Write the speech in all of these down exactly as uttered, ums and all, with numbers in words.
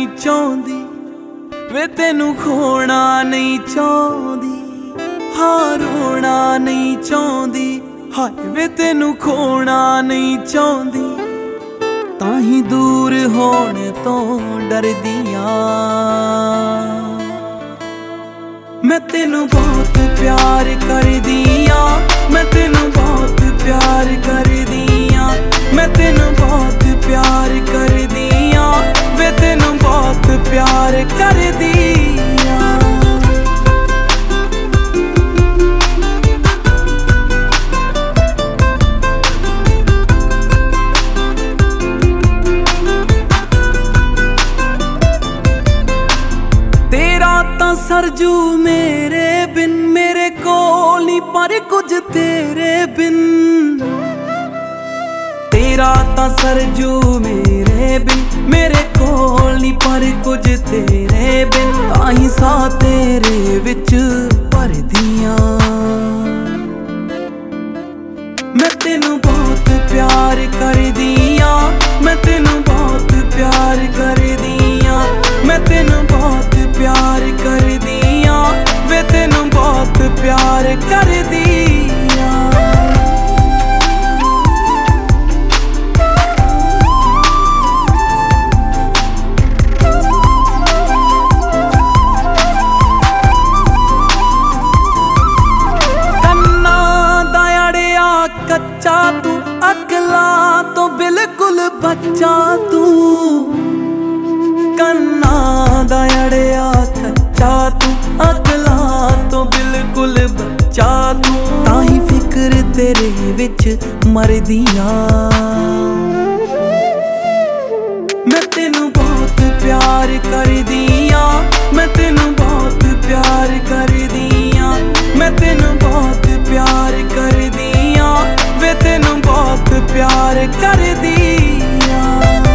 ਚਾਹੁੰਦੀ ਵੇ ਤੈਨੂੰ ਖੋਣਾ ਨਹੀਂ ਚਾਹੁੰਦੀ, ਹਾਂ ਰੋਣਾ ਨਹੀਂ ਚਾਹੁੰਦੀ, ਹਾਏ ਵੇ ਤੈਨੂੰ ਖੋਣਾ ਨਹੀਂ ਚਾਹੁੰਦੀ, ਤਾਂ ਹੀ ਦੂਰ ਹੋਣ ਤੋਂ ਡਰਦੀਆਂ। ਮੈਂ ਤੈਨੂੰ ਬਹੁਤ ਪਿਆਰ ਕਰਦੀ ਆਂ, ਮੈਂ ਤੈਨੂੰ ਬਹੁਤ ਪਿਆਰ ਕਰਦੀ ਆਂ, ਮੈਂ ਤੈਨੂੰ ਬਹੁਤ ਪਿਆਰ ਕਰਦੀ ਆਂ, ਵੇ ਤੈਨੂੰ ਬਹੁਤ ਪਿਆਰ ਕਰਦੀ ਆਂ। ਤੇਰਾ ਤਾਂ ਸਰਜੂ ਮੇਰੇ ਬਿਨ, ਮੇਰੇ ਕੋਲ ਨੀ ਪਰ ਕੁਝ ਤੇਰੇ ਬਿਨ। ਤੇਰਾ ਤਾਂ ਸਰਜੂ ਮੇਰੇ ਬਿਨ, ਮੇਰੇ ਕੋਲ ਨੀ ਪਰ ਕੁਝ ਤੇਰੇ ਬਿਨ, ਤਾਂ ਹੀ ਸਾਹ ਤੇਰੇ ਵਿੱਚ ਭਰਦੀਆਂ। ਮੈਂ ਤੈਨੂੰ ਬਹੁਤ ਪਿਆਰ ਕਰਦੀ ਆਂ, ਮੈਂ ਤੈਨੂੰ ਬਹੁਤ ਪਿਆਰ ਕਰਦੀ ਆਂ, ਮੈਂ ਤੈਨੂੰ ਬਹੁਤ ਪਿਆਰ ਕਰਦੀ ਆਂ, ਵੇ ਤੈਨੂੰ ਬਹੁਤ ਪਿਆਰ ਕਰਦੀ ਆਂ। ਕੰਨਾਂ ਦਾ ਅੜਿਆ ਕੱਚਾ ਤੂੰ, ਅਕਲਾਂ ਤੋਂ ਬਿਲਕੁਲ ਬੱਚਾ ਤੂੰ। ਕੰਨਾਂ ਦਾ ਅੜਿਆ ਕੱਚਾ ਤੂੰ, ਅਕਲਾਂ ਤੋਂ ਬਿਲਕੁਲ ਬੱਚਾ ਤੂੰ, ਤਾਂ ਹੀ ਫਿਕਰ ਤੇਰੇ ਵਿੱਚ ਮਰਦੀਆਂ। ਮੈਂ ਤੈਨੂੰ ਬਹੁਤ ਪਿਆਰ ਕਰਦੀ ਆਂ, ਮੈਂ ਤੈਨੂੰ ਬਹੁਤ ਪਿਆਰ ਕਰਦੀ ਆਂ, ਮੈਂ ਤੈਨੂੰ ਬਹੁਤ ਪਿਆਰ ਕਰਦੀ ਆਂ, ਵੇ ਤੈਨੂੰ ਬਹੁਤ ਪਿਆਰ ਕਰਦੀ ਆਂ।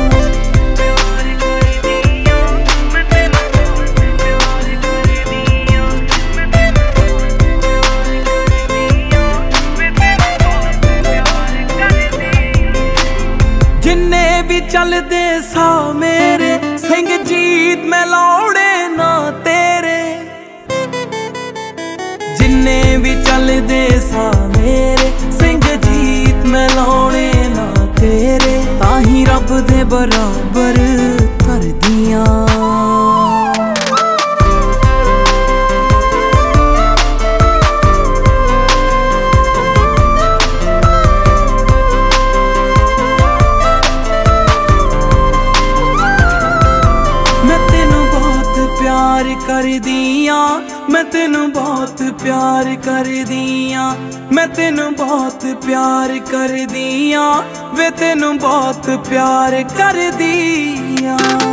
ਜਿੰਨੇ ਵੀ ਚੱਲਦੇ ਸਾ ਮੇਰੇ ਸਿੰਘ ਜੀਤ ਮੈਂ ਲਾਉਣੇ ਨਾ ਤੇਰੇ, ਜਿੰਨੇ ਵੀ ਚੱਲਦੇ ਸਾ ਮੇਰੇ ਸਿੰਘ ਜੀਤ ਮੈਂ ਲਾਉਣੇ ਨਾ ਤੇਰੇ, ਤਾਂ ਹੀ ਰੱਬ ਦੇ ਬਰਾਬਰ ਕਰਦੀਆਂ। ਪਿਆਰ ਕਰਦੀ ਆਂ, ਮੈਂ ਤੈਨੂੰ ਬਹੁਤ ਪਿਆਰ ਕਰਦੀ ਆਂ, ਮੈਂ ਤੈਨੂੰ ਬਹੁਤ ਪਿਆਰ ਕਰਦੀ ਆਂ, ਵੇ ਤੈਨੂੰ ਬਹੁਤ ਪਿਆਰ ਕਰਦੀ ਆਂ।